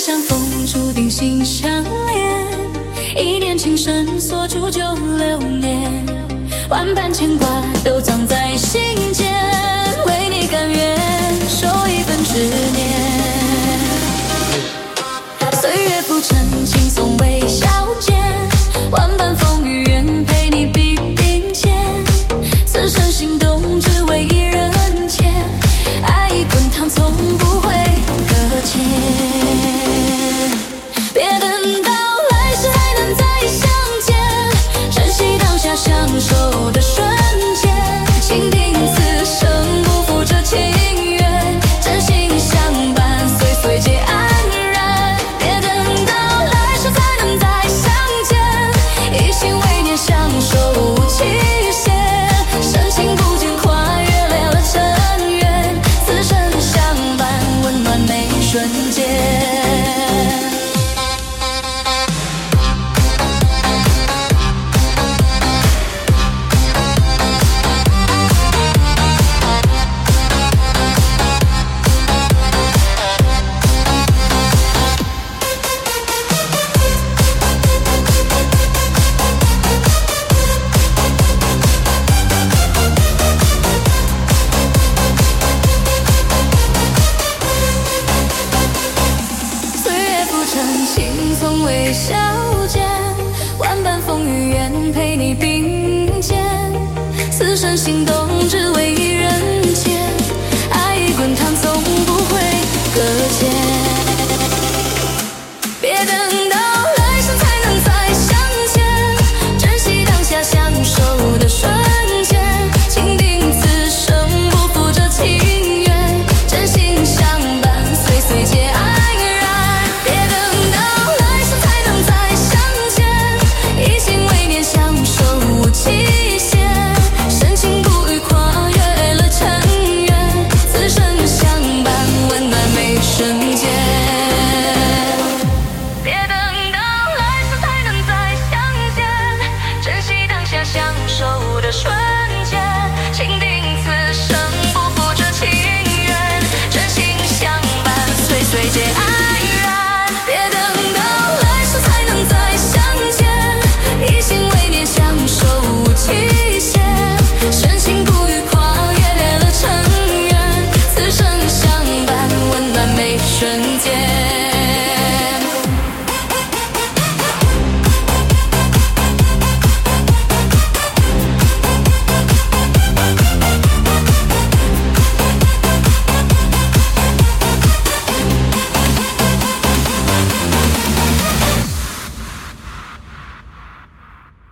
相逢，注定心相连。一念情深，锁住96年，万般牵挂都藏在心间，为你甘愿守一份执念。岁月浮沉，轻松微笑间，万般风雨愿陪你并肩，此生心动只为一人间，爱已滚烫从不会搁浅。别等到来世才能再相见，珍惜当下相守的瞬间，情定此生不负这情缘，真心相伴岁岁皆安然。别等到来世才能再相见，一心为念相守无期限，深情不减跨越了尘缘，此生相伴温暖每瞬间。轻松微笑间，万般风雨愿陪你并肩，此生心动只为一人间，爱已滚烫从不会搁浅。别等到来世才能再相见，珍惜当下相守的瞬间，情定此生不负这情缘，真心相伴岁岁皆安。相守的瞬间，情定此生不负这情缘，真心相伴岁岁皆安然。别等到来世才能再相见，一心为念相守无期限，深情不渝跨越了尘缘，此生相伴温暖每瞬间。